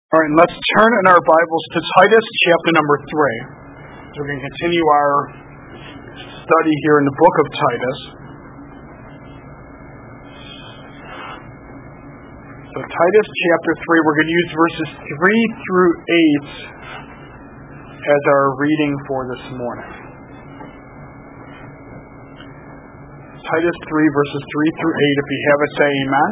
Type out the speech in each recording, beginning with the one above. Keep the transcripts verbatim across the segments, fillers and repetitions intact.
All right, let's turn in our Bibles to Titus chapter number three. So we're going to continue our study here in the book of Titus. So Titus chapter three, we're going to use verses three through eight as our reading for this morning. Titus three, verses three through eight. If you have it, say amen.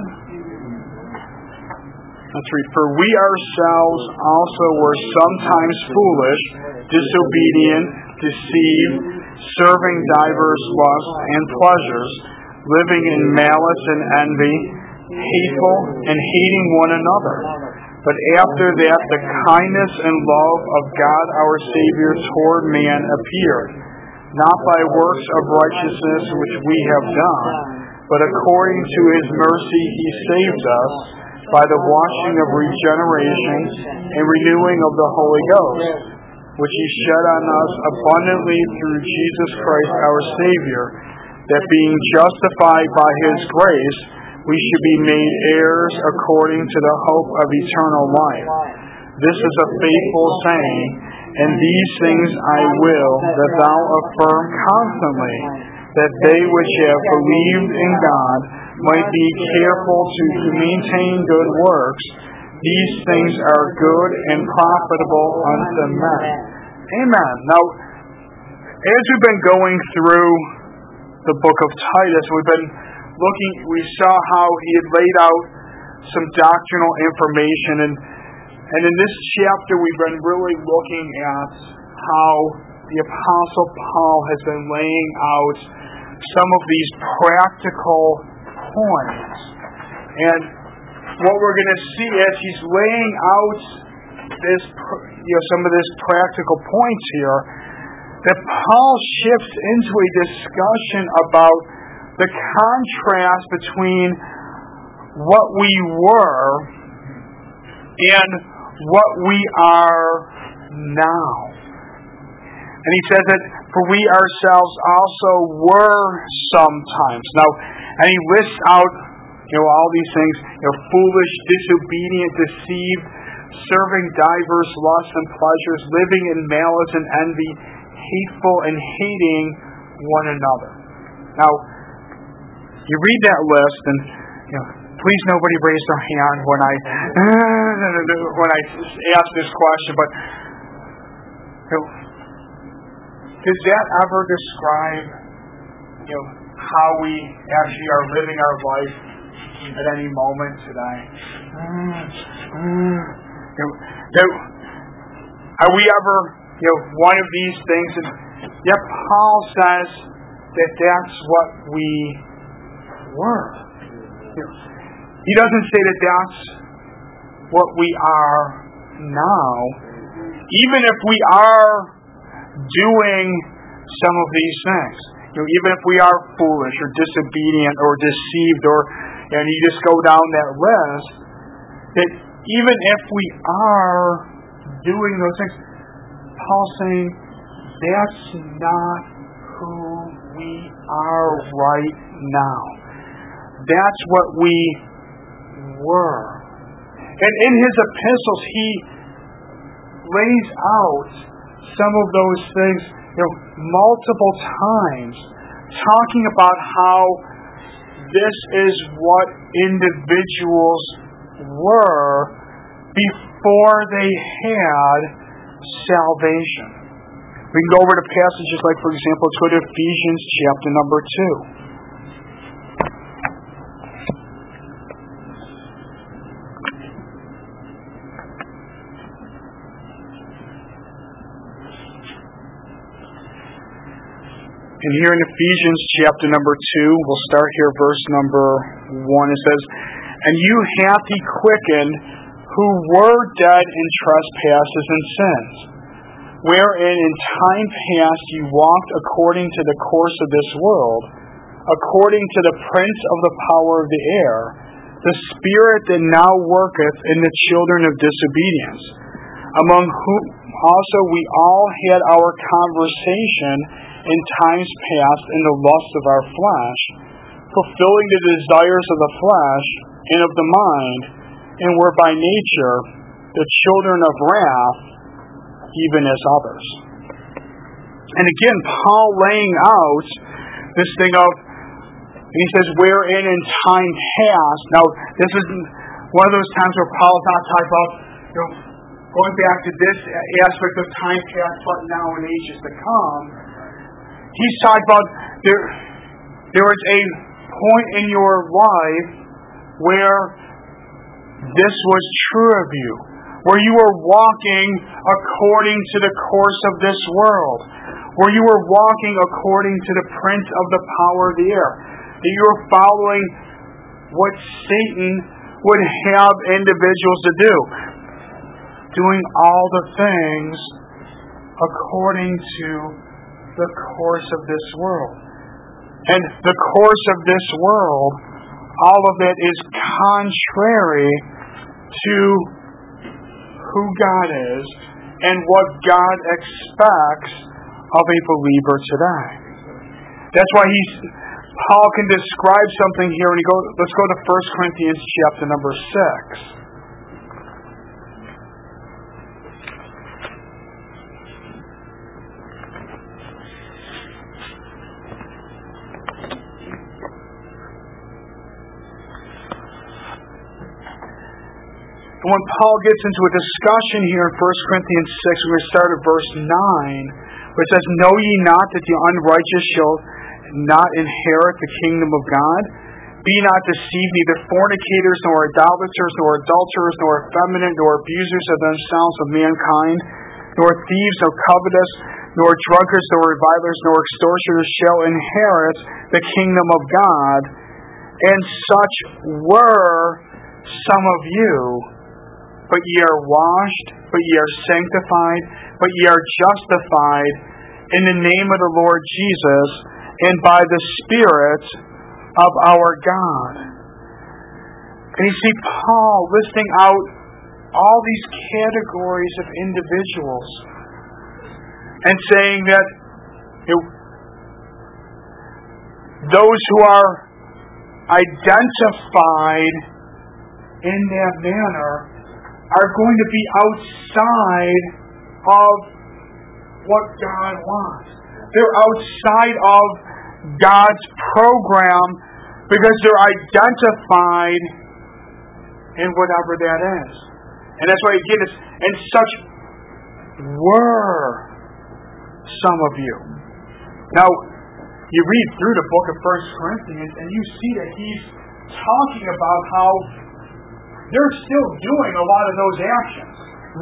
Let's read. For we ourselves also were sometimes foolish, disobedient, deceived, serving divers lusts and pleasures, living in malice and envy, hateful, and hating one another. But after that the kindness and love of God our Savior toward man appeared, not by works of righteousness which we have done, but according to His mercy He saved us, by the washing of regeneration and renewing of the Holy Ghost, which He shed on us abundantly through Jesus Christ our Savior, that being justified by His grace, we should be made heirs according to the hope of eternal life. This is a faithful saying, and these things I will that thou affirm constantly, that they which have believed in God might be careful to maintain good works. These things are good and profitable unto men. Amen. Now, as we've been going through the book of Titus, we've been looking, we saw how he had laid out some doctrinal information, and and in this chapter we've been really looking at how the Apostle Paul has been laying out some of these practical points. And what we're going to see as he's laying out this, you know, some of this practical points here, that Paul shifts into a discussion about the contrast between what we were and what we are now. And he says that for we ourselves also were sometimes. Now, and he lists out, you know, all these things, you know, foolish, disobedient, deceived, serving divers lusts and pleasures, living in malice and envy, hateful and hating one another. Now, you read that list, and you know, please nobody raise their hand when I when I ask this question, but you know, does that ever describe, you know, how we actually are living our life at any moment today? Mm, mm, you know, you know, are we ever, you know, one of these things? And yet Paul says that that's what we were. You know, he doesn't say that that's what we are now, even if we are doing some of these things. You know, even if we are foolish or disobedient or deceived, or and you just go down that list, that even if we are doing those things, Paul's saying that's not who we are right now. That's what we were. And in his epistles, he lays out some of those things, you know, multiple times, talking about how this is what individuals were before they had salvation. We can go over to passages like, for example, to Ephesians chapter number two. And here in Ephesians chapter number two, we'll start here verse number one. It says, And you hath he quickened, who were dead in trespasses and sins, wherein in time past ye walked according to the course of this world, according to the prince of the power of the air, the spirit that now worketh in the children of disobedience, among whom also we all had our conversation in times past in the lust of our flesh, fulfilling the desires of the flesh and of the mind, and were by nature the children of wrath, even as others. And again, Paul laying out this thing of, he says, wherein in time past. Now, this is one of those times where Paul's not talking about, you know, going back to this aspect of time past, but now in ages to come. He's talking about there, there was a point in your life where this was true of you, where you were walking according to the course of this world, where you were walking according to the prince of the power of the air, that you were following what Satan would have individuals to do, doing all the things according to the course of this world. And the course of this world, all of it is contrary to who God is and what God expects of a believer today. That's why he's, Paul can describe something here, and he go, let's go to First Corinthians chapter number six. When Paul gets into a discussion here in First Corinthians six, we're going to start at verse nine, where it says, Know ye not that the unrighteous shall not inherit the kingdom of God? Be not deceived, neither fornicators, nor idolaters, nor adulterers, nor effeminate, nor abusers of themselves of mankind, nor thieves, nor covetous, nor drunkards, nor revilers, nor extortioners shall inherit the kingdom of God. And such were some of you. But ye are washed, but ye are sanctified, but ye are justified in the name of the Lord Jesus and by the Spirit of our God. And you see Paul listing out all these categories of individuals and saying that you know, those who are identified in that manner are going to be outside of what God wants. They're outside of God's program because they're identified in whatever that is. And that's why again it's, and such were some of you. Now, you read through the book of First Corinthians and you see that he's talking about how they're still doing a lot of those actions.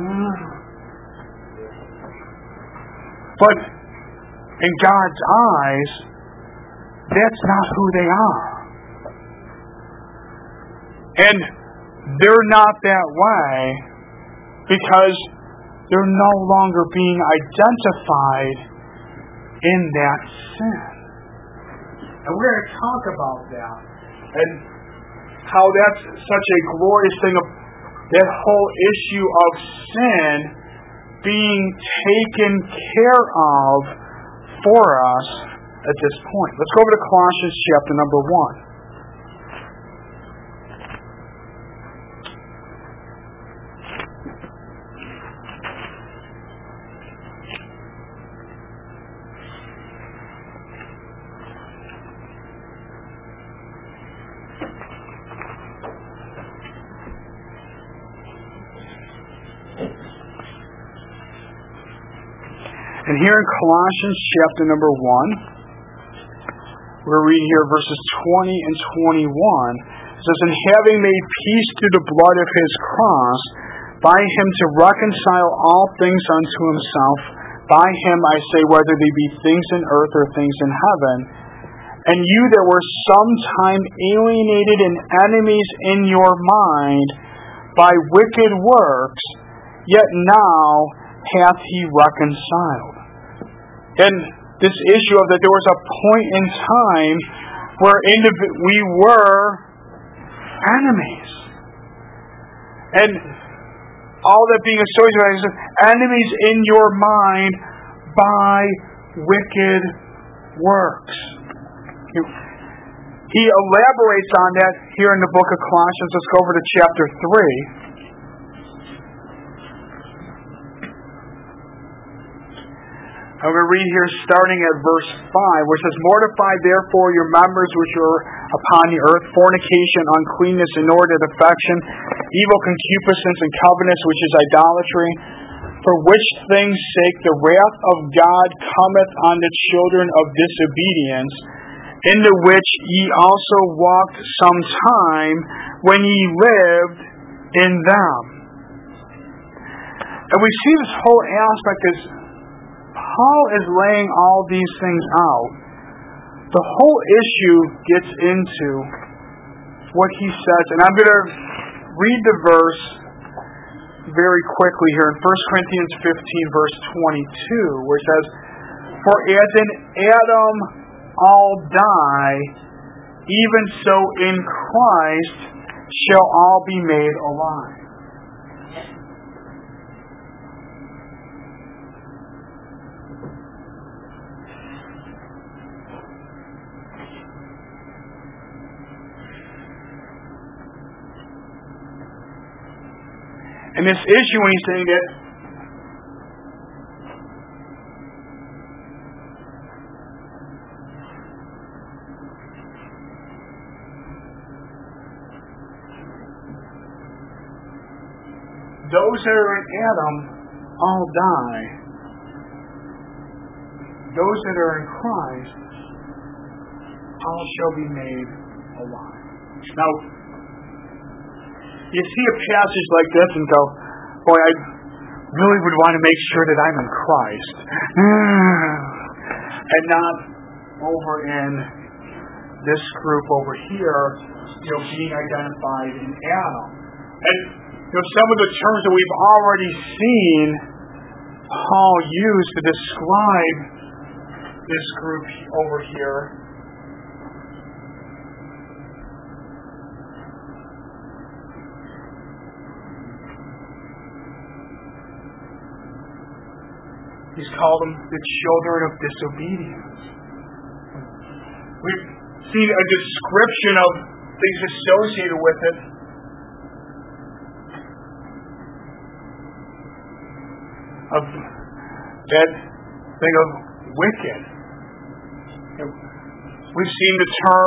But in God's eyes, that's not who they are. And they're not that way because they're no longer being identified in that sin. And we're going to talk about that. And how that's such a glorious thing of that whole issue of sin being taken care of for us at this point. Let's go over to Colossians chapter number one. And here in Colossians chapter number one, we're reading here verses twenty and twenty-one. It says, And having made peace through the blood of his cross, by him to reconcile all things unto himself, by him I say, whether they be things in earth or things in heaven, and you that were sometime alienated and enemies in your mind by wicked works, yet now hath he reconciled. And this issue of that there was a point in time where indiv- we were enemies. And all that being associated with enemies in your mind by wicked works. He elaborates on that here in the book of Colossians. Let's go over to chapter three. I'm going to read here starting at verse five, where it says, Mortify therefore your members which are upon the earth, fornication, uncleanness, inordinate affection, evil concupiscence, and covetousness, which is idolatry. For which things' sake the wrath of God cometh on the children of disobedience, in the which ye also walked some time when ye lived in them. And we see this whole aspect as Paul is laying all these things out. The whole issue gets into what he says, and I'm going to read the verse very quickly here in First Corinthians fifteen, verse twenty-two, where it says, For as in Adam all die, even so in Christ shall all be made alive. And this issue, when he's saying that those that are in Adam all die, those that are in Christ all shall be made alive. Now, you see a passage like this and go, boy, I really would want to make sure that I'm in Christ. And not over in this group over here, you know, being identified in Adam. And you know, some of the terms that we've already seen Paul use to describe this group over here. He's called them the children of disobedience. We've seen a description of things associated with it. Of that thing of wicked. We've seen the term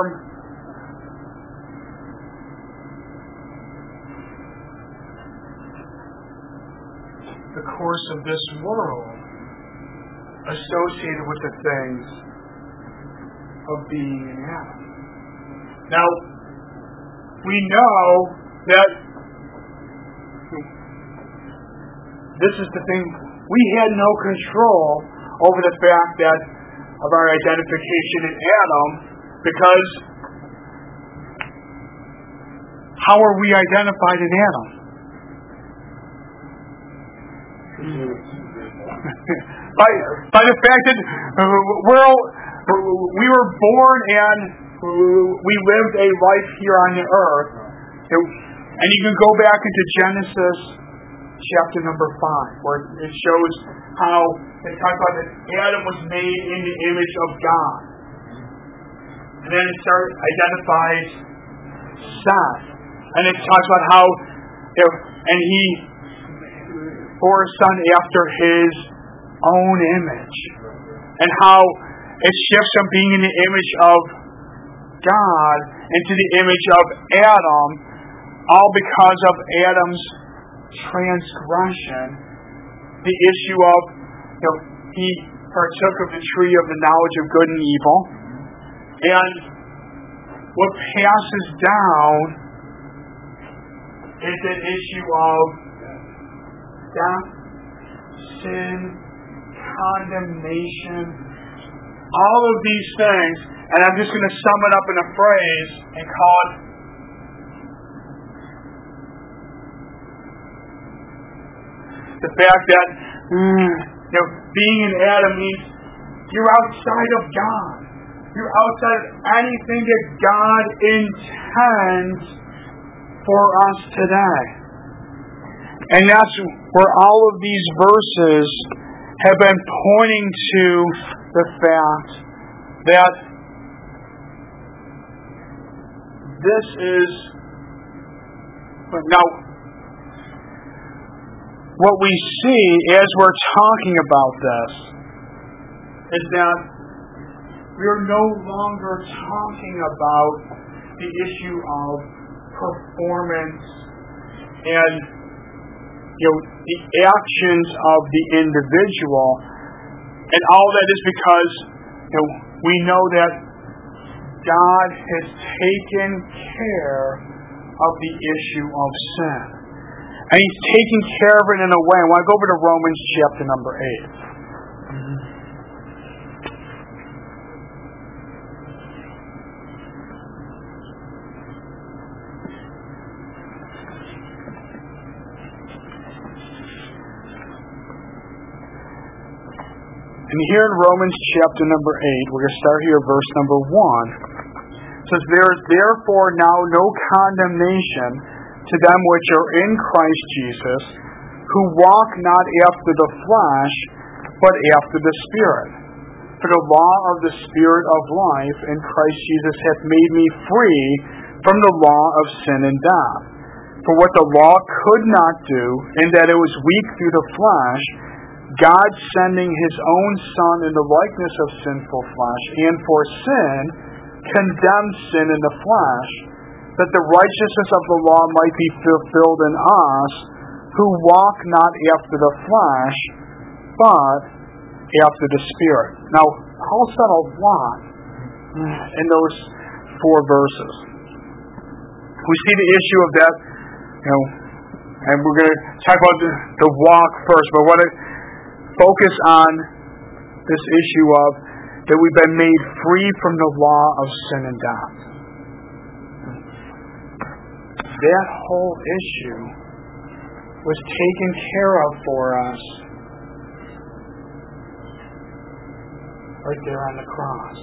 the course of this world associated with the things of being in Adam. Now, we know that this is the thing, we had no control over the fact that of our identification in Adam, because how are we identified in Adam? By, by the fact that uh, we're, we were born and we lived a life here on the earth. And you can go back into Genesis chapter number five, where it shows how it talks about that Adam was made in the image of God. And then it starts identifies Seth. And it talks about how, you know, and he bore a son after his own image, and how it shifts from being in the image of God into the image of Adam, all because of Adam's transgression. The issue of, you know, he partook of the tree of the knowledge of good and evil, and what passes down is an issue of death, sin, condemnation, all of these things, and I'm just going to sum it up in a phrase and call it the fact that mm, you know, being in Adam means you're outside of God. You're outside of anything that God intends for us today. And that's where all of these verses have been pointing to the fact that this is, now, what we see as we're talking about this is that we are no longer talking about the issue of performance and, you know, the actions of the individual, and all that is because, you know, we know that God has taken care of the issue of sin. And He's taking care of it in a way. I want to go over to Romans chapter number eight. And here in Romans chapter number eight, we're going to start here verse number one. It says, "There is therefore now no condemnation to them which are in Christ Jesus, who walk not after the flesh, but after the Spirit. For the law of the Spirit of life in Christ Jesus hath made me free from the law of sin and death. For what the law could not do, in that it was weak through the flesh, God sending His own Son in the likeness of sinful flesh, and for sin, condemned sin in the flesh, that the righteousness of the law might be fulfilled in us, who walk not after the flesh, but after the Spirit." Now, Paul said a lot in those four verses. We see the issue of that, you know, and we're going to talk about the, the walk first, but what it focus on this issue of that we've been made free from the law of sin and death. That whole issue was taken care of for us right there on the cross.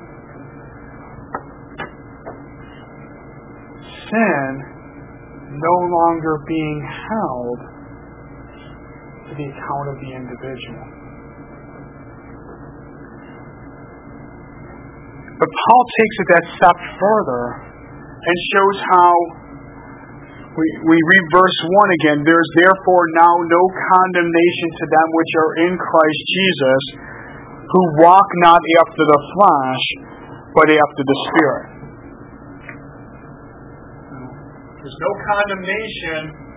Sin no longer being held to the account of the individual. But Paul takes it that step further and shows how we, we read verse one again. "There is therefore now no condemnation to them which are in Christ Jesus, who walk not after the flesh, but after the Spirit." There's no condemnation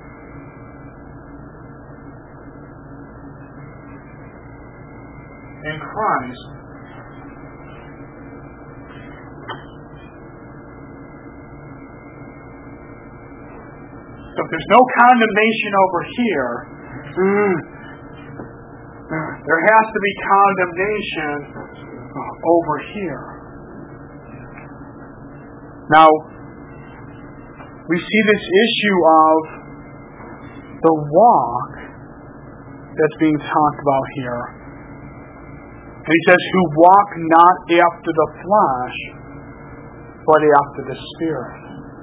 in Christ. So if there's no condemnation over here, mm, there has to be condemnation over here. Now, we see this issue of the walk that's being talked about here. And he says, "Who walk not after the flesh, but after the Spirit."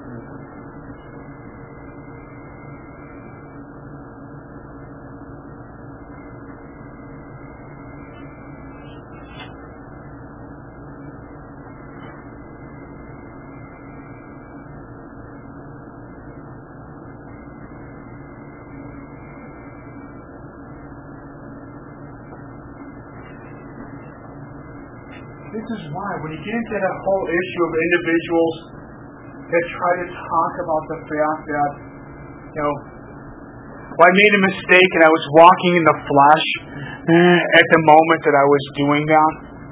This is why, when you get into that whole issue of individuals that try to talk about the fact that, you know, well, I made a mistake and I was walking in the flesh at the moment that I was doing that.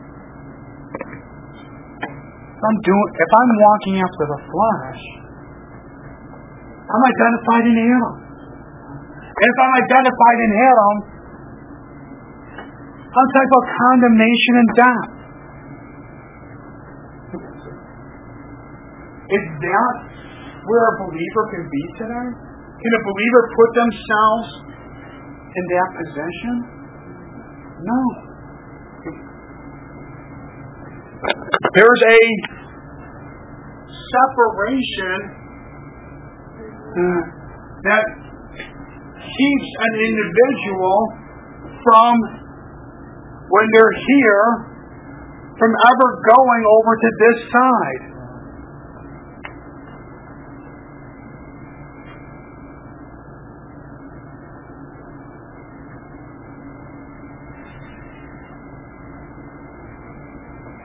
If I'm doing, if I'm walking after the flesh, I'm identified in Adam. And if I'm identified in Adam, I'm talking about condemnation and death. Is that where a believer can be today? Can a believer put themselves in that position? No. There's a separation that keeps an individual from, when they're here, from ever going over to this side.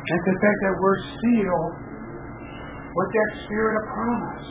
It's the fact that we're sealed with that Spirit of promise.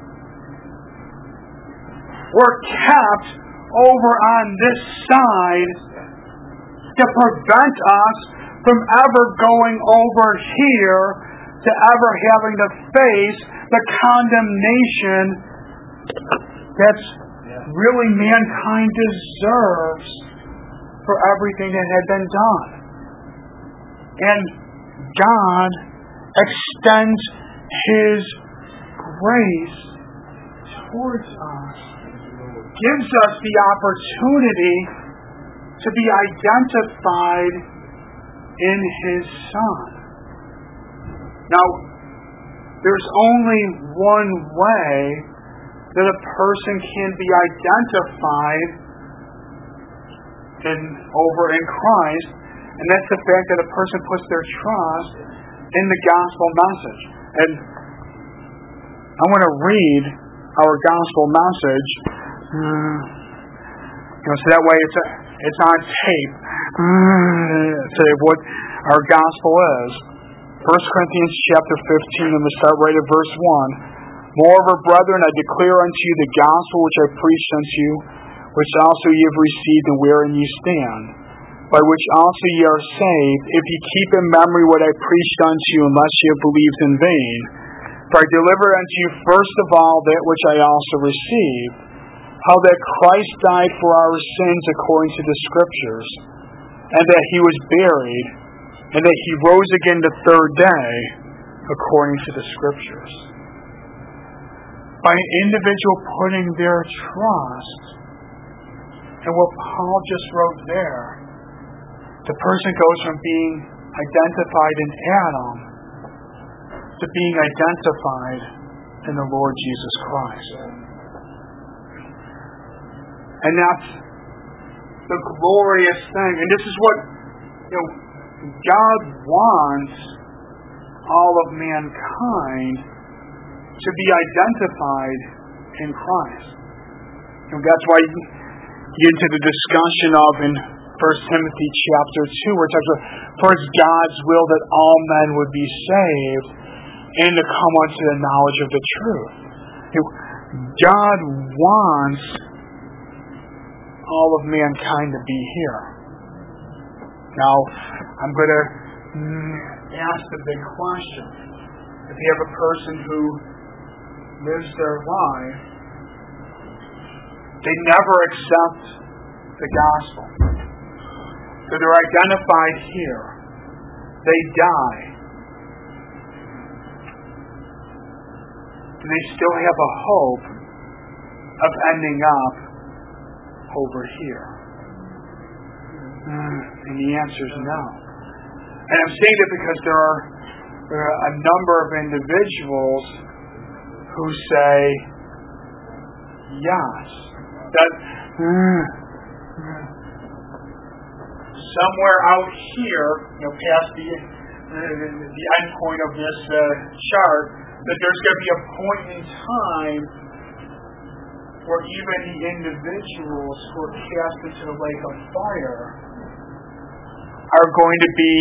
We're kept over on this side to prevent us from ever going over here to ever having to face the condemnation that's really mankind deserves for everything that had been done. And God extends His grace towards us, gives us the opportunity to be identified in His Son. Now, there's only one way that a person can be identified in, over in Christ, and that's the fact that a person puts their trust in the gospel message. And I want to read our gospel message, uh, you know, so that way it's a, it's on tape. Uh, say what our gospel is. First Corinthians chapter fifteen, and we start right at verse one. Moreover, brethren, I declare unto you the gospel which I preached unto you, which also ye have received, and wherein ye stand, by which also ye are saved, if ye keep in memory what I preached unto you, unless ye have believed in vain. For I delivered unto you first of all that which I also received, how that Christ died for our sins according to the Scriptures, and that He was buried, and that He rose again the third day according to the Scriptures. By an individual putting their trust in what Paul just wrote there, the person goes from being identified in Adam to being identified in the Lord Jesus Christ. And that's the glorious thing. And this is what, you know, God wants all of mankind to be identified in Christ. And that's why you get into the discussion of in First Timothy chapter two, where it talks about, for it's God's will that all men would be saved and to come unto the knowledge of the truth. God wants all of mankind to be here. Now, I'm going to ask the big question. If you have a person who lives their life, they never accept the gospel. So they're identified here. They die. Do they still have a hope of ending up over here? And the answer is no. And I'm saying that because there are, there are a number of individuals who say yes. That mm, somewhere out here, you know, past the uh, the end point of this uh, chart, that there's going to be a point in time where even the individuals who are cast into the lake of fire are going to be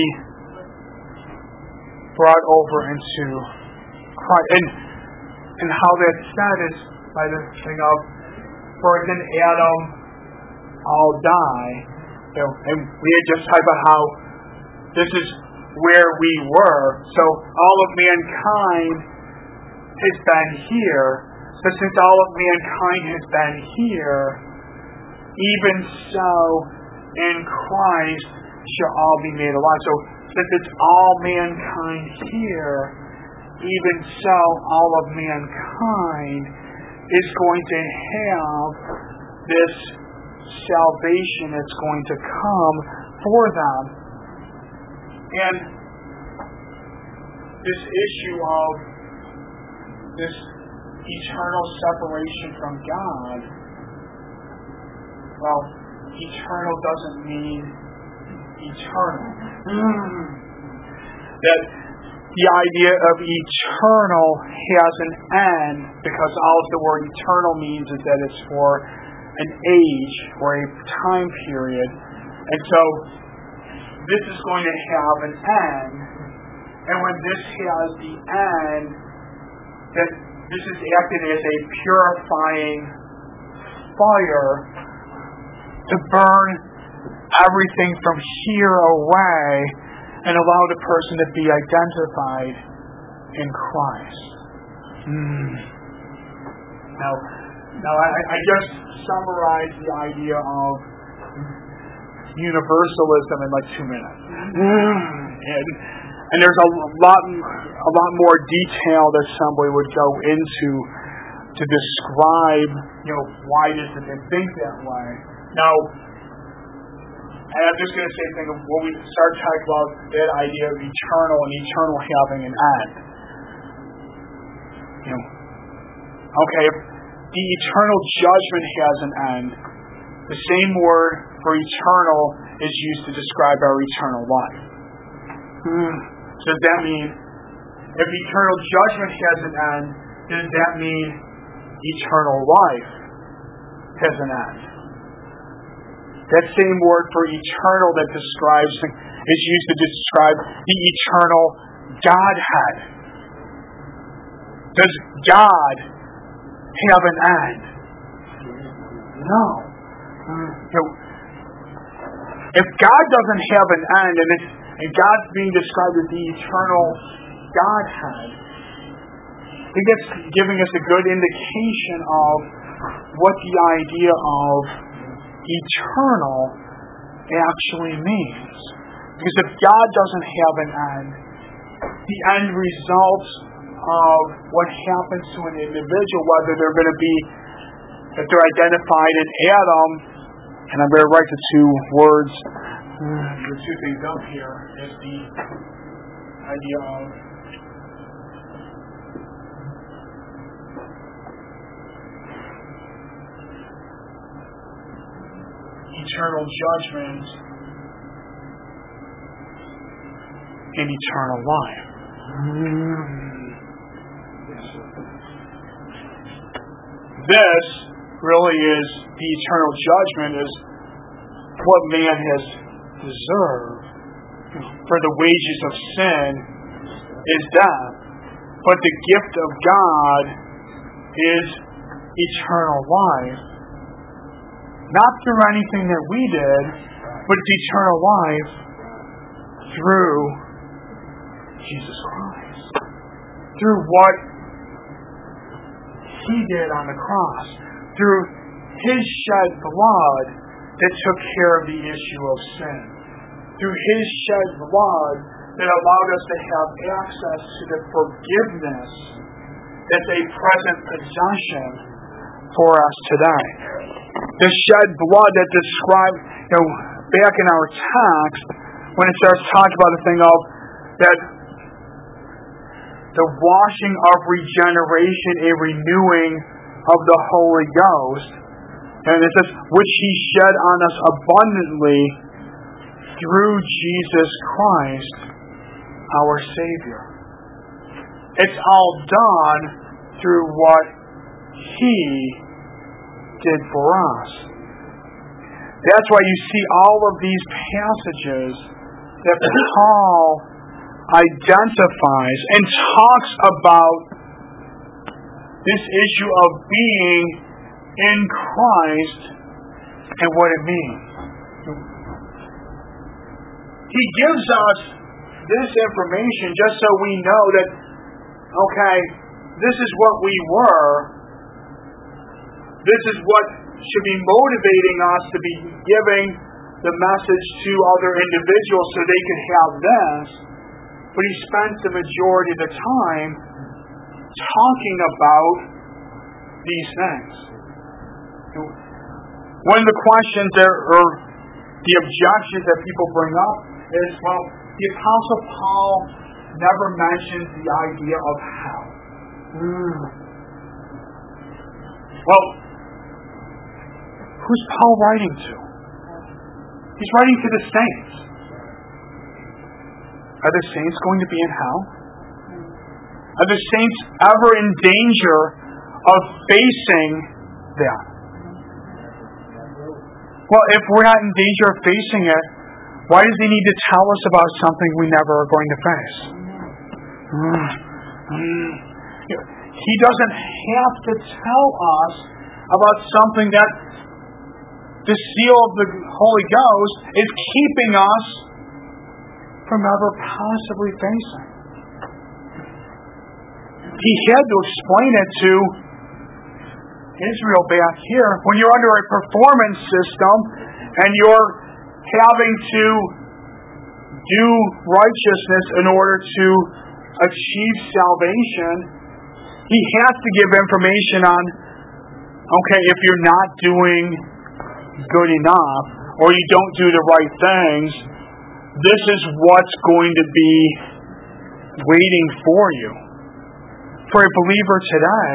brought over into Christ. And and how that's said is by the thing of, for in Adam all die. You know, and we had just talked about how this is where we were. So all of mankind has been here. But since all of mankind has been here, even so in Christ shall all be made alive. So since it's all mankind here, even so all of mankind is going to have this salvation that's going to come for them. And this issue of this eternal separation from God, well, eternal doesn't mean eternal. Mm. That the idea of eternal has an end, because all the word eternal means is that it's for an age or a time period. And so this is going to have an end, And when this has the end, that this is acting as a purifying fire to burn everything from here away and allow the person to be identified in Christ. Mm. Now, now I, I just summarized the idea of universalism in like two minutes. Mm. And, and there's a lot, a lot more detail that somebody would go into to describe, you know, why does it think that way. Now, and I'm just going to say thing of when we start talking about that idea of eternal and eternal having an end. You know, okay, if the eternal judgment has an end, the same word for eternal is used to describe our eternal life. Hmm. So does that mean if eternal judgment has an end, does that mean eternal life has an end? That same word for eternal that describes is used to describe the eternal Godhead. Does God have an end? No. You know, if God doesn't have an end, and, it's, and God's being described as the eternal Godhead, I think that's giving us a good indication of what the idea of eternal actually means. Because if God doesn't have an end, the end result of what happens to an individual, whether they're going to be, if they're identified in Adam, and I'm going to write the two words, the two things up here, is the idea of eternal judgment and eternal life. This really is the eternal judgment, is what man has deserved. For the wages of sin is death, but the gift of God is eternal life. Not through anything that we did, but it's eternal life through Jesus Christ. Through what He did on the cross. Through His shed blood that took care of the issue of sin. Through His shed blood that allowed us to have access to the forgiveness that's a present possession for us today. The shed blood that described, you know, back in our text, when it starts talking about the thing of that the washing of regeneration, a renewing of the Holy Ghost, and it says, which He shed on us abundantly through Jesus Christ, our Savior. It's all done through what He did for us. That's why you see all of these passages that Paul identifies and talks about this issue of being in Christ and what it means. He gives us this information just so we know that, okay, this is what we were. This is what should be motivating us to be giving the message to other individuals so they can have this. But he spends the majority of the time talking about these things. One of the questions there, or the objections that people bring up is, well, the Apostle Paul never mentions the idea of hell. Mm. Well, who's Paul writing to? He's writing to the saints. Are the saints going to be in hell? Are the saints ever in danger of facing that? Well, if we're not in danger of facing it, why does he need to tell us about something we never are going to face? He doesn't have to tell us about something that the seal of the Holy Ghost is keeping us from ever possibly facing. He had to explain it to Israel back here. When you're under a performance system and you're having to do righteousness in order to achieve salvation, he has to give information on, okay, if you're not doing good enough or you don't do the right things, this is what's going to be waiting for you. For a believer today,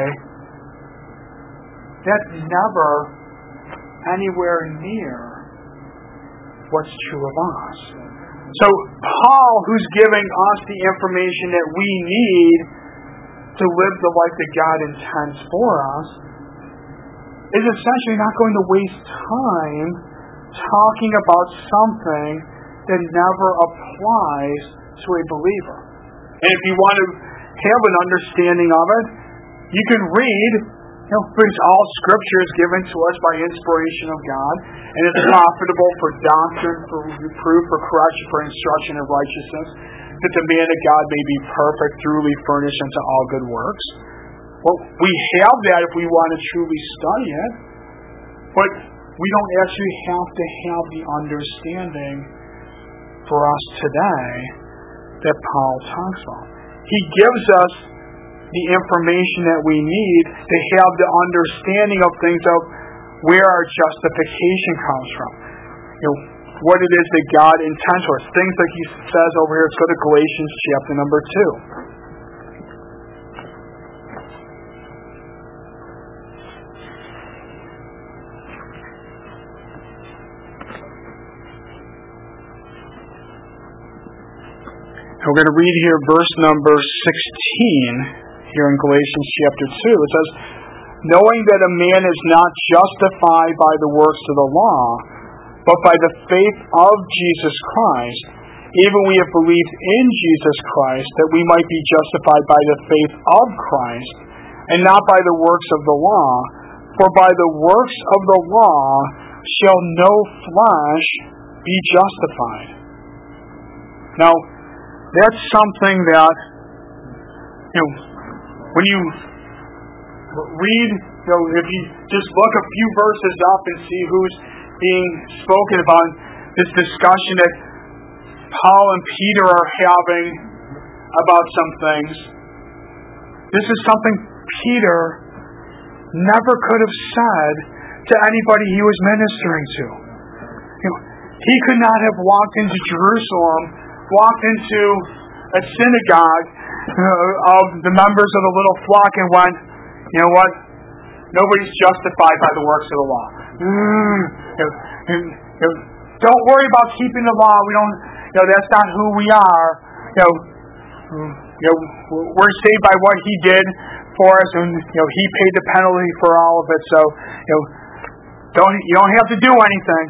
that's never anywhere near what's true of us. So Paul, who's giving us the information that we need to live the life that God intends for us, is essentially not going to waste time talking about something that never applies to a believer. And if you want to have an understanding of it, you can read, you know, because all Scripture is given to us by inspiration of God, and it's profitable for doctrine, for reproof, for correction, for instruction in righteousness, that the man of God may be perfect, truly furnished unto all good works. Well, we have that if we want to truly study it, but we don't actually have to have the understanding for us today that Paul talks about. He gives us the information that we need to have the understanding of things of where our justification comes from. You know, what it is that God intends for us. Things like he says over here. Let's go to Galatians chapter number two. We're going to read here verse number sixteen here in Galatians chapter two. It says, knowing that a man is not justified by the works of the law, but by the faith of Jesus Christ, even we have believed in Jesus Christ, that we might be justified by the faith of Christ, and not by the works of the law. For by the works of the law shall no flesh be justified. Now, that's something that, you know, when you read, you know, if you just look a few verses up and see who's being spoken about, this discussion that Paul and Peter are having about some things, this is something Peter never could have said to anybody he was ministering to. You know, he could not have walked into Jerusalem, walked into a synagogue uh, of the members of the little flock and went, you know what? Nobody's justified by the works of the law. Mm, you know, you know, don't worry about keeping the law. We don't. You know, that's not who we are. You know, you know, we're saved by what He did for us, and you know, He paid the penalty for all of it. So, you know, don't you don't have to do anything.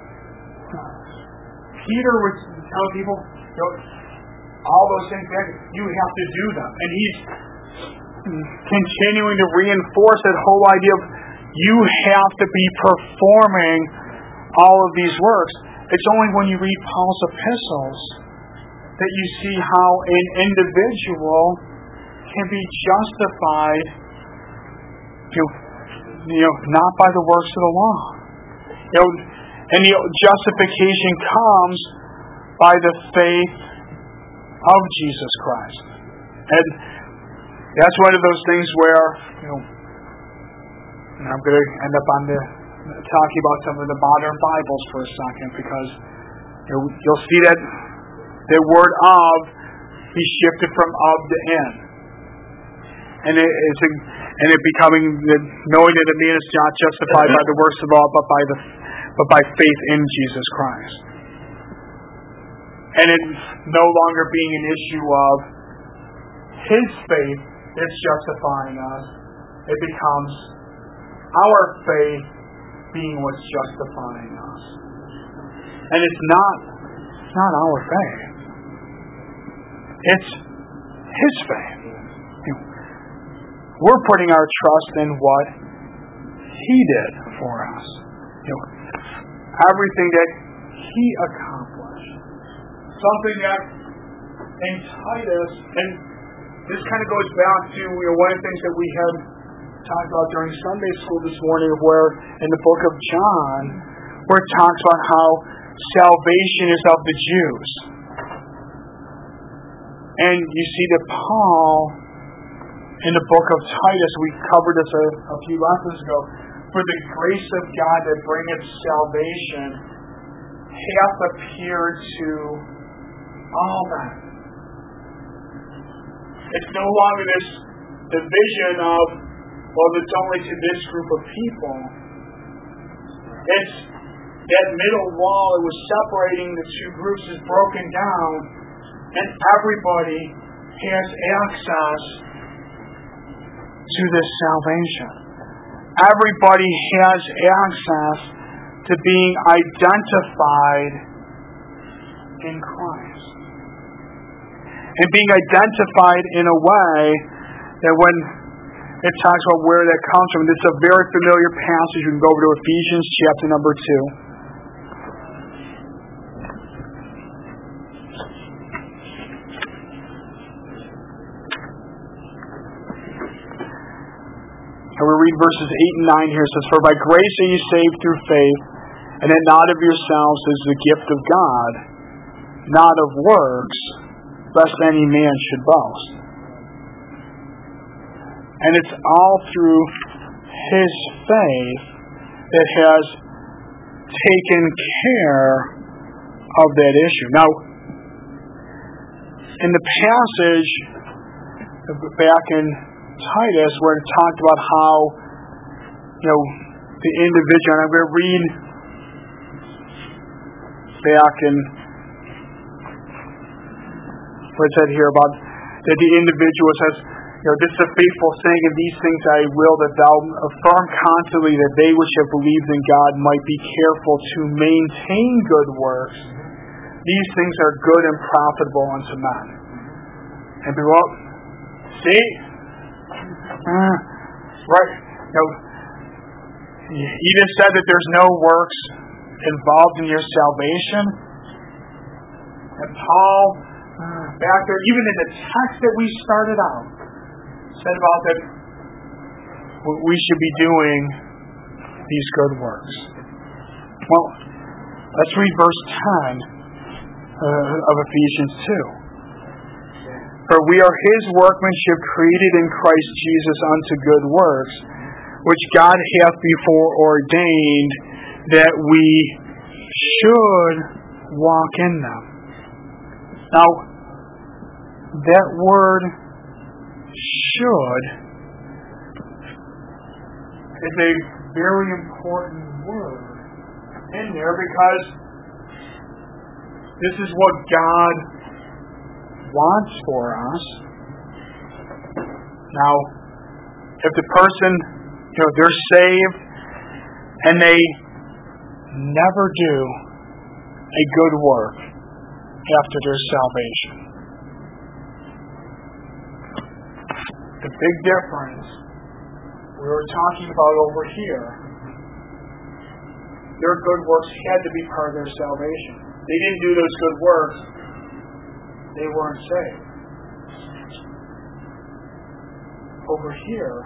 Peter would tell people, you know, all those things that you have to do them, and he's continuing to reinforce that whole idea of you have to be performing all of these works. It's only when you read Paul's epistles that you see how an individual can be justified, you know, you know, not by the works of the law. You know, and the justification comes by the faith of Jesus Christ. And that's one of those things where, you know, and I'm going to end up on the talking about some of the modern Bibles for a second, because you know, you'll see that the word of, he shifted from of to in. And it, it's a, and it becoming the, knowing that a man is not justified by the works of the law, but by the but by faith in Jesus Christ. And it's no longer being an issue of His faith that's justifying us. It becomes our faith being what's justifying us. And it's not, it's not our faith. It's His faith. We're putting our trust in what He did for us. You know, everything that He accomplished. Something that in Titus, and this kind of goes back to you know, one of the things that we had talked about during Sunday school this morning, where in the book of John, where it talks about how salvation is of the Jews. And you see that Paul, in the book of Titus, we covered this a, a few lessons ago, for the grace of God that bringeth salvation hath appeared to all men. It's no longer this division of, well, it's only to this group of people. It's that middle wall that was separating the two groups is broken down, and everybody has access to this salvation. Everybody has access to being identified in Christ. And being identified in a way that when it talks about where that comes from, this is a very familiar passage. You can go over to Ephesians chapter number two. And we read verses eight and nine here. It says, "For by grace are you saved through faith, and that not of yourselves is the gift of God, not of works, lest any man should boast." And it's all through His faith that has taken care of that issue. Now, in the passage back in Titus, where it talked about how, you know, the individual, and I'm going to read back in what it said here about that the individual says, you know, this is a faithful saying, and these things I will that thou affirm constantly, that they which have believed in God might be careful to maintain good works. These things are good and profitable unto men. And be well, see? Uh, right. You know, Edith said that there's no works involved in your salvation. And Paul, uh, back there, even in the text that we started out, said about that we should be doing these good works. Well, let's read verse ten uh, of Ephesians two. "For we are His workmanship, created in Christ Jesus unto good works, which God hath before ordained that we should walk in them." Now, that word "should" is a very important word in there, because this is what God wants for us. Now, if the person, you know, they're saved and they never do a good work after their salvation, the big difference we were talking about over here, their good works had to be part of their salvation. They didn't do those good works, they weren't saved. Over here,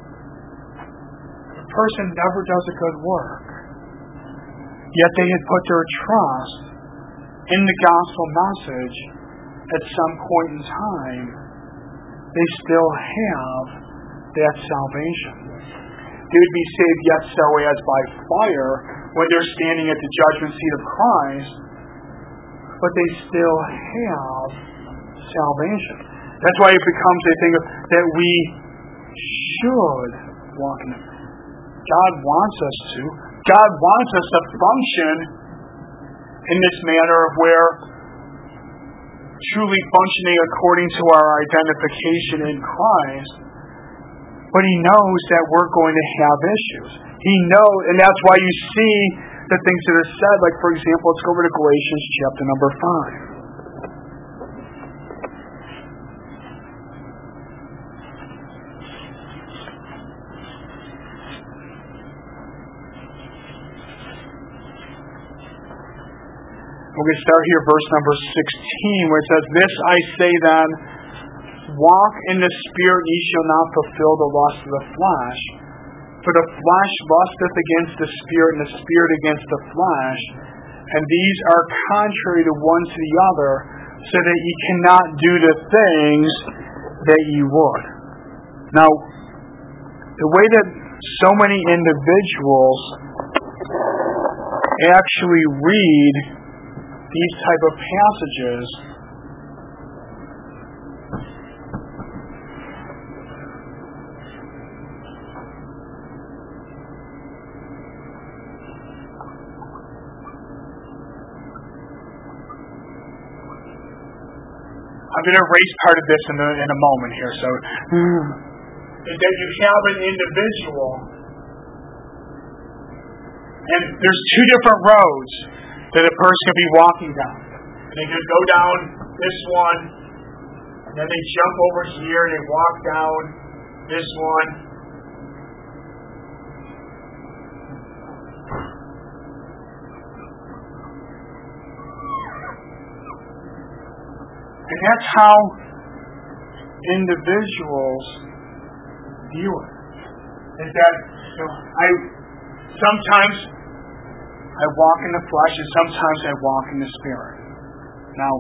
a person never does a good work, yet they had put their trust in the gospel message at some point in time, they still have that salvation. They would be saved yet so as by fire when they're standing at the judgment seat of Christ, but they still have salvation. That's why it becomes a thing of, that we should walk in it. God wants us to. God wants us to function in this manner of where truly functioning according to our identification in Christ, but He knows that we're going to have issues. He knows, and that's why you see the things that are said, like for example, let's go over to Galatians chapter number five. We're going to start here, verse number sixteen, where it says, "This I say then, walk in the Spirit, ye shall not fulfill the lust of the flesh. For the flesh lusteth against the Spirit, and the Spirit against the flesh. And these are contrary the one to the other, so that ye cannot do the things that ye would." Now, the way that so many individuals actually read these type of passages I'm going to erase part of this in a, in a moment here. So, is that you have an individual, and there's two different roads that a person can be walking down. And they could go down this one, and then they jump over here, and they walk down this one. And that's how individuals view it. Is that, you know, I sometimes I walk in the flesh, and sometimes I walk in the Spirit. Now,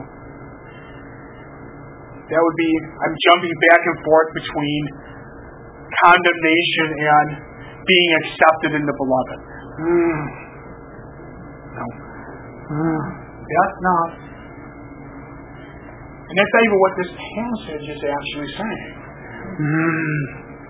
that would be, I'm jumping back and forth between condemnation and being accepted in the beloved. Mm. No. Mm. That's not. And that's not even what this passage is actually saying. Mm.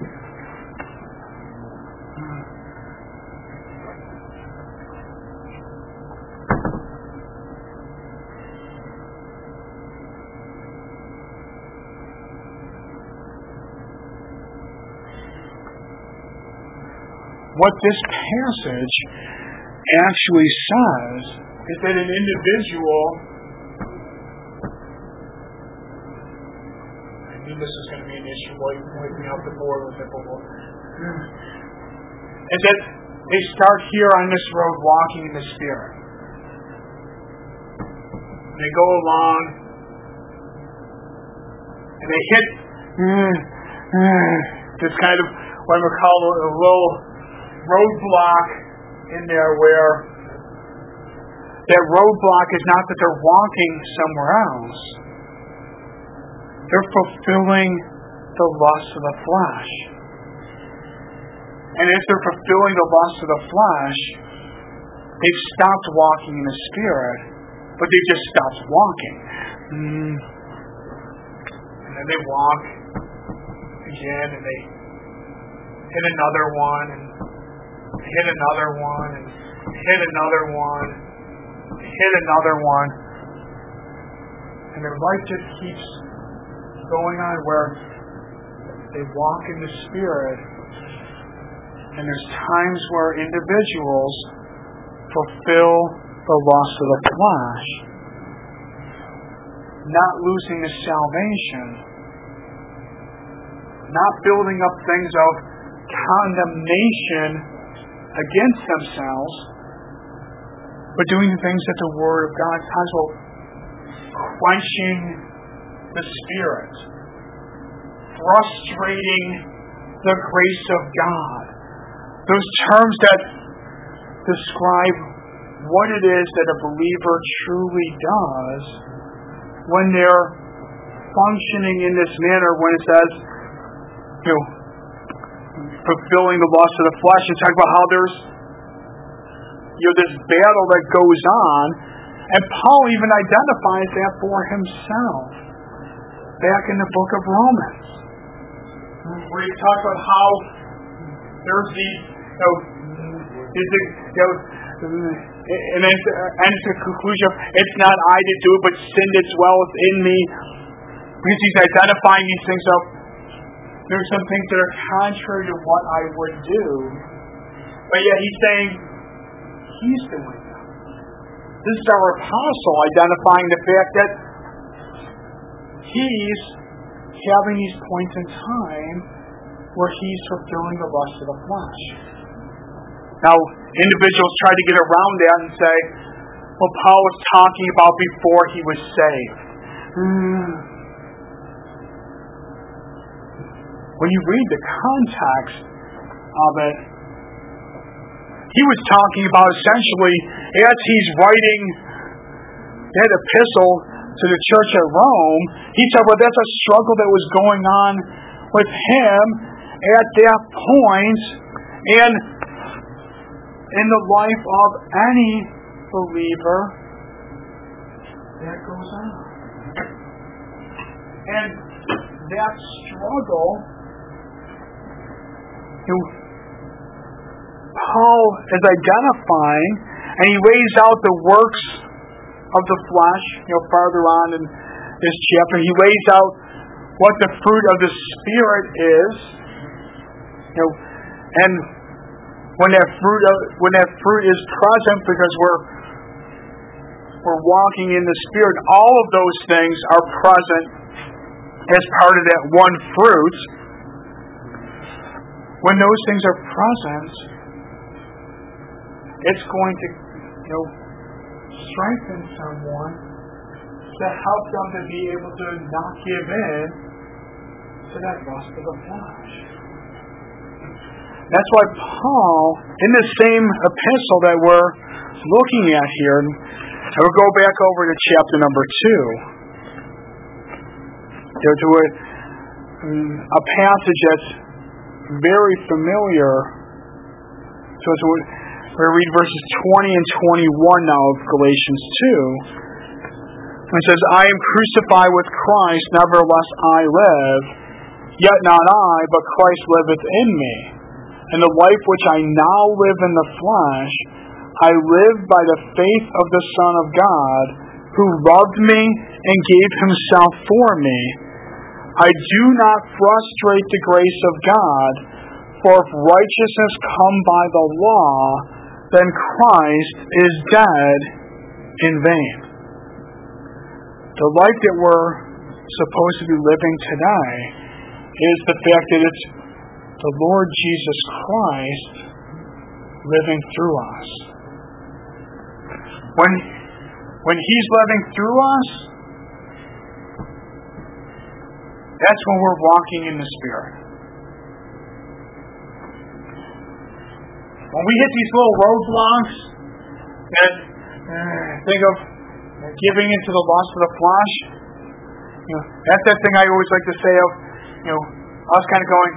What this passage actually says is that an individual, I knew this was going to be an issue while you point me off the board with it before, is that they start here on this road walking in the Spirit. They go along and they hit this kind of what we call a little roadblock in there, where that roadblock is not that they're walking somewhere else. They're fulfilling the lust of the flesh. And as they're fulfilling the lust of the flesh, they've stopped walking in the Spirit, but they just stopped walking. Mm. And then they walk again, and they hit another one, and hit another one, and hit another one, hit another one. And their life just keeps going on where they walk in the Spirit, and there's times where individuals fulfill the lust of the flesh, not losing the salvation, not building up things of condemnation against themselves, but doing the things that the Word of God talks about, quenching the Spirit, frustrating the grace of God. Those terms that describe what it is that a believer truly does when they're functioning in this manner, when it says, you know, fulfilling the lust of the flesh, and talk about how there's, you know, this battle that goes on, and Paul even identifies that for himself back in the book of Romans, where he talks about how there's these, you know, these, you know, and then ends the conclusion of, it's not I that do it, but sin that dwelleth in me, because he's identifying these things of, there's some things that are contrary to what I would do, but yet he's saying he's doing them. This is our apostle identifying the fact that he's having these points in time where he's fulfilling the lust of the flesh. Now, individuals try to get around that and say, what Paul was talking about before he was saved. When you read the context of it, he was talking about essentially, as he's writing that epistle to the church at Rome, he said, well, that's a struggle that was going on with him at that point, and in the life of any believer, that goes on. And that struggle, you know, Paul is identifying, and he lays out the works of the flesh, you know, farther on in this chapter. He lays out what the fruit of the Spirit is, you know, and when that fruit of, when that fruit is present, because we're we're walking in the Spirit, all of those things are present as part of that one fruit. When those things are present, it's going to, you know, strengthen someone to help them to be able to not give in to that lust of the flesh. That's why Paul, in the same epistle that we're looking at here, and we'll go back over to chapter number two, you know, to a, a passage that's very familiar. So it's, we're going to read verses twenty and twenty-one now of Galatians two. It says, I am crucified with Christ, nevertheless I live, yet not I, but Christ liveth in me. And the life which I now live in the flesh, I live by the faith of the Son of God, who loved me and gave himself for me. I do not frustrate the grace of God, for if righteousness come by the law, then Christ is dead in vain. The life that we're supposed to be living today is the fact that it's the Lord Jesus Christ living through us. When, when He's living through us, that's when we're walking in the Spirit. When we hit these little roadblocks and uh, think of giving into the lust of the flesh, you know, that's that thing I always like to say of, you know, us kind of going,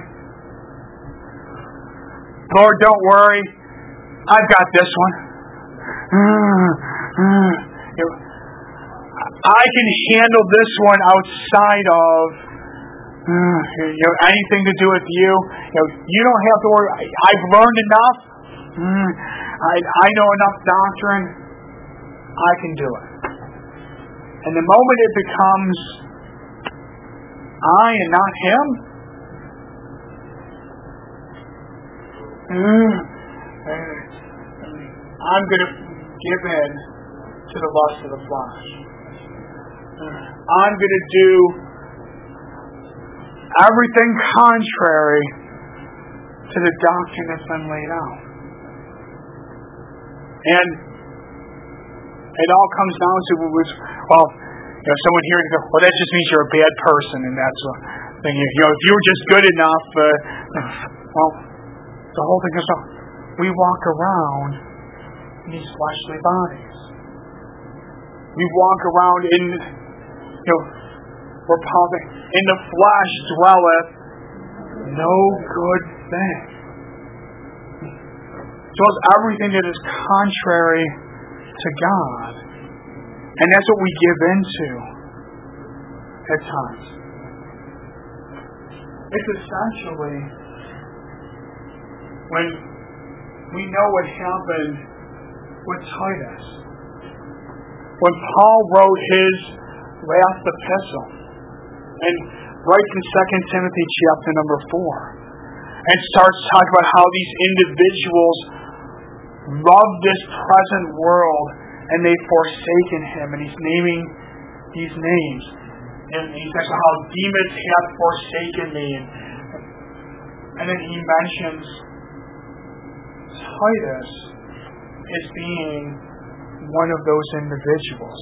Lord, don't worry, I've got this one. Uh, uh, you know, I can handle this one outside of uh, you know, anything to do with you. You know, you don't have to worry. I, I've learned enough. Uh, I, I know enough doctrine. I can do it. And the moment it becomes I and not Him, uh, I'm going to give in to the lust of the flesh. I'm going to do everything contrary to the doctrine that's been laid out. And it all comes down to, well, you know, someone here goes, well, that just means you're a bad person, and that's a thing. You know, if you were just good enough, uh, well, the whole thing is, we walk around in these fleshly bodies. We walk around in, you know, we're probably, in the flesh dwelleth no good thing. So it's everything that is contrary to God. And that's what we give into at times. It's essentially when we know what happened with Titus. When Paul wrote his last epistle, and writes in Second Timothy chapter number four, and starts talking about how these individuals love this present world and they've forsaken Him, and he's naming these names. And he says how Demas hath forsaken me, and, and then he mentions Titus as being one of those individuals.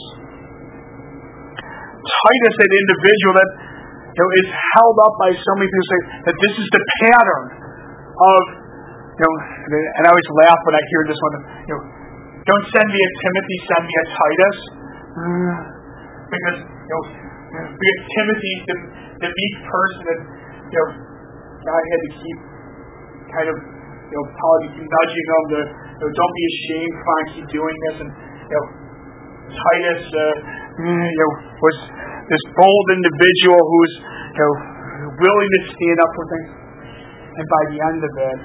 Titus, that individual that you know, is held up by so many people, say that this is the pattern of, you know, and I always laugh when I hear this one, you know, don't send me a Timothy, send me a Titus. Because, you know, because Timothy, the, the meek person that, you know, God had to keep kind of, you know, probably nudging them to, you know, don't be ashamed, fine, keep doing this. And, you know, Titus, uh, you know, was this bold individual who's, you know, willing to stand up for things. And by the end of it,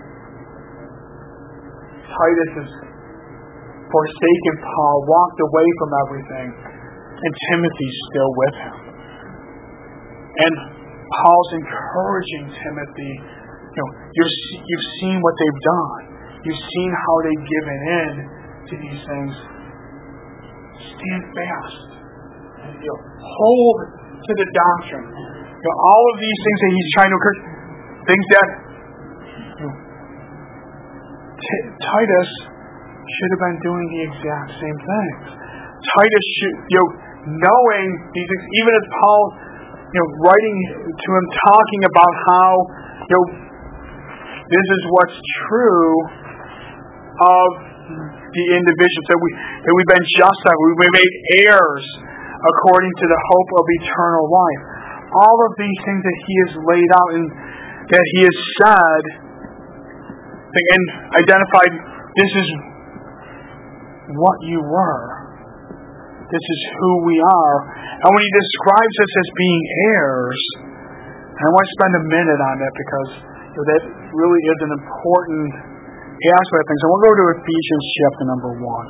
Titus has forsaken Paul, walked away from everything, and Timothy's still with him. And Paul's encouraging Timothy, you know, you've, you've seen what they've done. You've seen how they've given in to these things. Stand fast. And, you know, hold to the doctrine. You know, all of these things that he's trying to encourage, things that you know, T- Titus should have been doing the exact same things. Titus should, you know, knowing these things, even as Paul, you know, writing to him, talking about how, you know, this is what's true of the individuals, that we that we've been justified, we've been made heirs according to the hope of eternal life. All of these things that he has laid out and that he has said and identified, this is what you were. This is who we are. And when he describes us as being heirs, and I want to spend a minute on that because you know, that really is an important aspect of things. So we'll go to Ephesians chapter number one.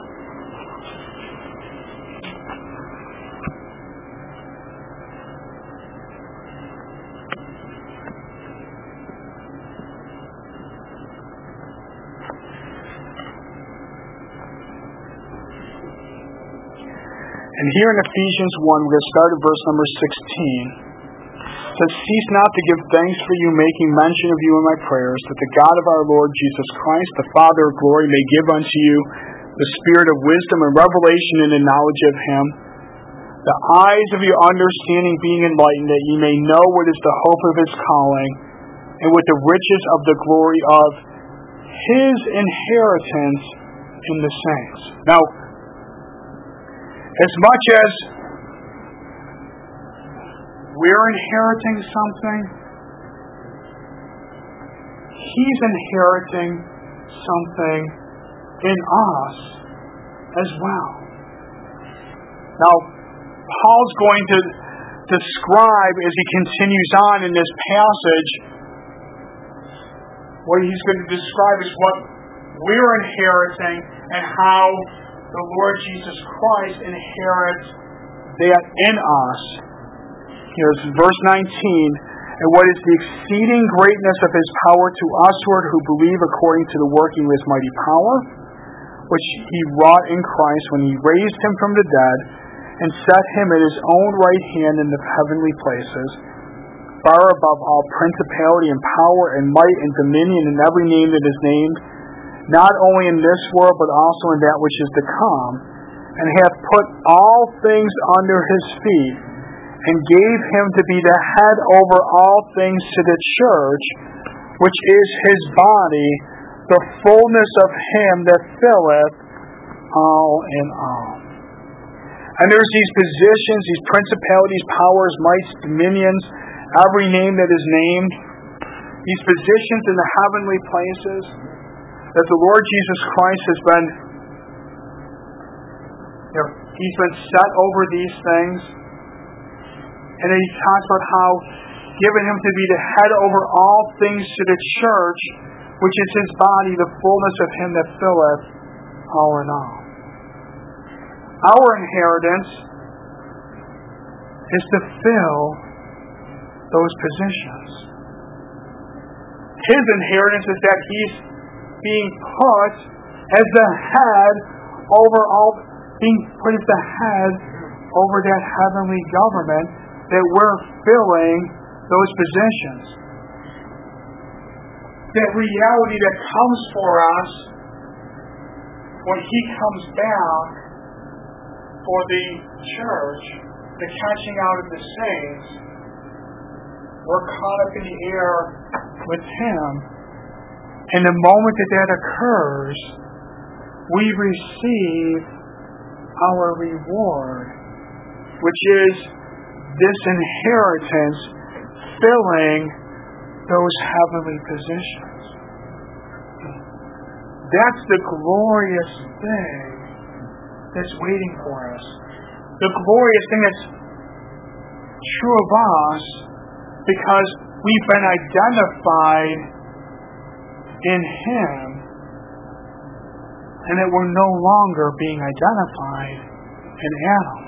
And here in Ephesians one, we're going to start at verse number sixteen. It says, cease not to give thanks for you, making mention of you in my prayers, that the God of our Lord Jesus Christ, the Father of glory, may give unto you the spirit of wisdom and revelation in the knowledge of him, the eyes of your understanding being enlightened, that ye may know what is the hope of his calling, and what the riches of the glory of his inheritance in the saints. Now, as much as we're inheriting something, he's inheriting something in us as well. Now, Paul's going to describe, as he continues on in this passage, what he's going to describe is what we're inheriting and how the Lord Jesus Christ inherits that in us. Here's verse nineteen. And what is the exceeding greatness of his power to usward who believe according to the working of his mighty power, which he wrought in Christ when he raised him from the dead, and set him at his own right hand in the heavenly places, far above all principality and power and might and dominion and every name that is named, not only in this world, but also in that which is to come, and hath put all things under his feet, and gave him to be the head over all things to the church, which is his body, the fullness of him that filleth all in all. And there's these positions, these principalities, powers, mights, dominions, every name that is named, these positions in the heavenly places, that the Lord Jesus Christ has been, you know, he's been set over these things. And then he talks about how given him to be the head over all things to the church, which is his body, the fullness of him that filleth all in all. Our inheritance is to fill those positions. His inheritance is that he's being put as the head over all, being put as the head over that heavenly government, that we're filling those positions. That reality that comes for us when He comes back for the church, the catching out of the saints, we're caught up in the air with Him. And the moment that that occurs, we receive our reward, which is this inheritance filling those heavenly positions. That's the glorious thing that's waiting for us. The glorious thing that's true of us because we've been identified in Him and that we're no longer being identified in Adam.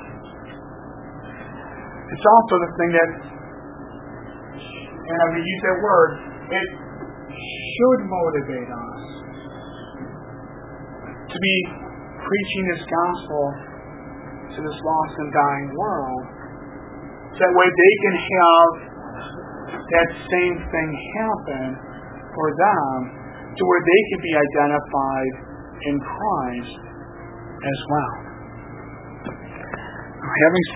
It's also the thing that, and I'm going to use that word, it should motivate us to be preaching this gospel to this lost and dying world. So that way they can have that same thing happen for them to where they can be identified in Christ as well. Having